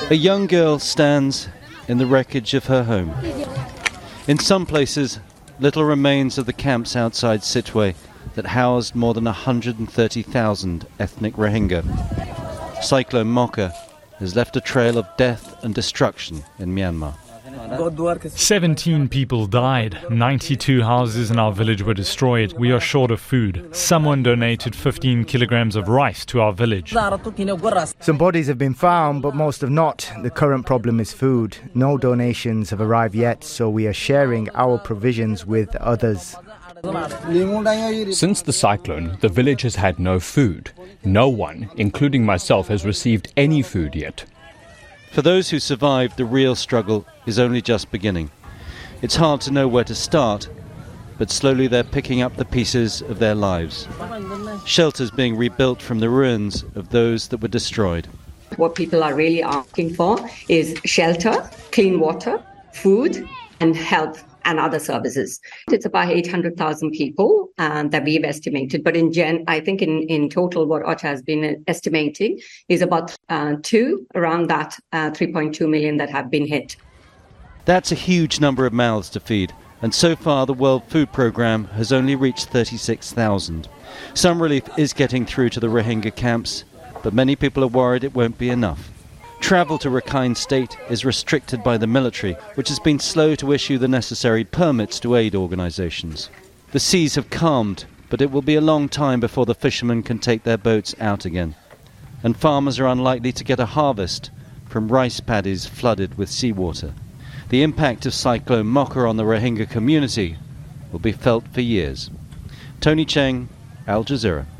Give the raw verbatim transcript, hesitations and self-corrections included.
A young girl stands in the wreckage of her home. In some places, little remains of the camps outside Sittwe that housed more than one hundred thirty thousand ethnic Rohingya. Cyclone Mocha has left a trail of death and destruction in Myanmar. seventeen people died. ninety-two houses in our village were destroyed. We are short of food. Someone donated fifteen kilograms of rice to our village. Some bodies have been found, but most have not. The current problem is food. No donations have arrived yet, so we are sharing our provisions with others. Since the cyclone, the village has had no food. No one, including myself, has received any food yet. For those who survived, the real struggle is only just beginning. It's hard to know where to start, but slowly they're picking up the pieces of their lives. Shelters being rebuilt from the ruins of those that were destroyed. What people are really asking for is shelter, clean water, food, and health and other services. It's about eight hundred thousand people um, that we've estimated. But in gen, I think in, in total, what OCHA has been estimating is about uh, two, around that uh, three point two million that have been hit. That's a huge number of mouths to feed. And so far, the World Food Programme has only reached thirty-six thousand. Some relief is getting through to the Rohingya camps, but many people are worried it won't be enough. Travel to Rakhine State is restricted by the military, which has been slow to issue the necessary permits to aid organisations. The seas have calmed, but it will be a long time before the fishermen can take their boats out again. And farmers are unlikely to get a harvest from rice paddies flooded with seawater. The impact of Cyclone Mocha on the Rohingya community will be felt for years. Tony Cheng, Al Jazeera.